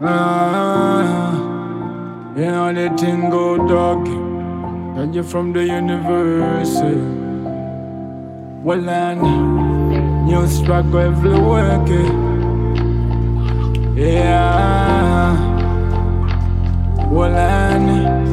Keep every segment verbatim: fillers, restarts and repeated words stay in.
Ah, you know the thing go dog. And you're from the universe. Well, and new struggle every work. Yeah. Well, and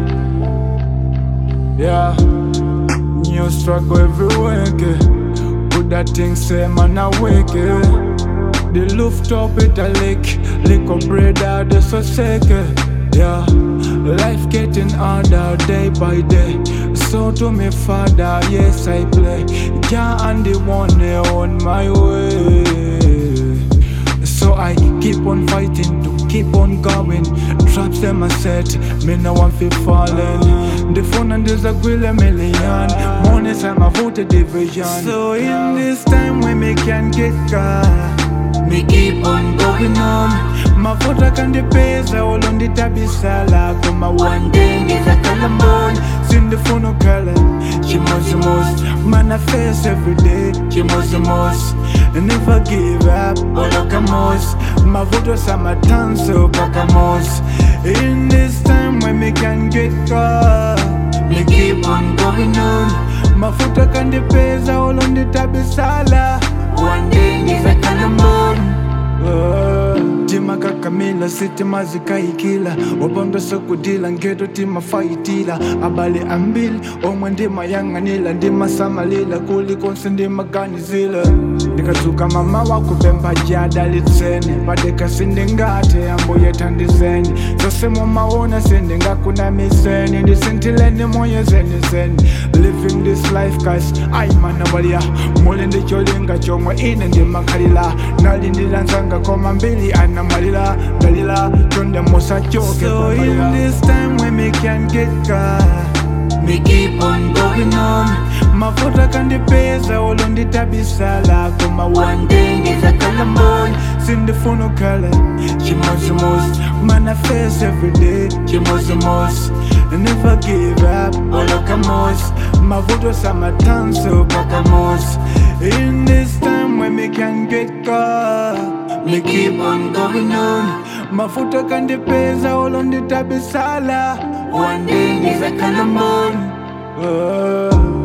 yeah. New struggle every work. Put that thing say man awake. The rooftop it a lick, lick up bread out the so sick. Yeah, life getting harder day by day. So to me father, yes I play. Yeah, and the one on my way. So I keep on fighting to keep on going. Traps them a set, me no one feel falling. The phone and there's a grill a million. Money time I voted division. So in this time when me can get car, me keep on going on. My photo can the pesa all on the tabisala. Come my one day is a calamon. Sing the phone no color. She must the most. Manifest every day. She must the most. And never give up. All of most. My photos are my dance so bacamos. In this time when me can get caught, me keep on going on. My photo can the pesa all on the tabisala. One day is a calamon. Tima kakamila siti mazika ikila. Wabondo soku dila ngedo tima faitila. Abali ambili omwe ndima yanganila. Ndima samalila kuli konse ndima ganizila. Ndikatuka mama wako bemba jada litsene. Badeka sindingate ambo yetandizeni. Zose mwamaona sindinga kuna miseni. Ndisintileni moye zeni zeni. Living this life guys I manabalia. Mole ndicholinga chomwe ine ndima kalila. Nali ndilanzanga koma mbili anamalila. Dalila tonde mosa choke. So in this time when me can get car, me keep on going on. My photo can the pesa all on the tabisala. Come one day is a calamon. Sing the phone no color. She must the most. Manifest every day. She must the most. And never give up. All of most. My photos are my dance so bacamos. In this time when me can get caught, me keep on going on. My photo can the pesa all on the tabisala. One day is a calamon. Oh.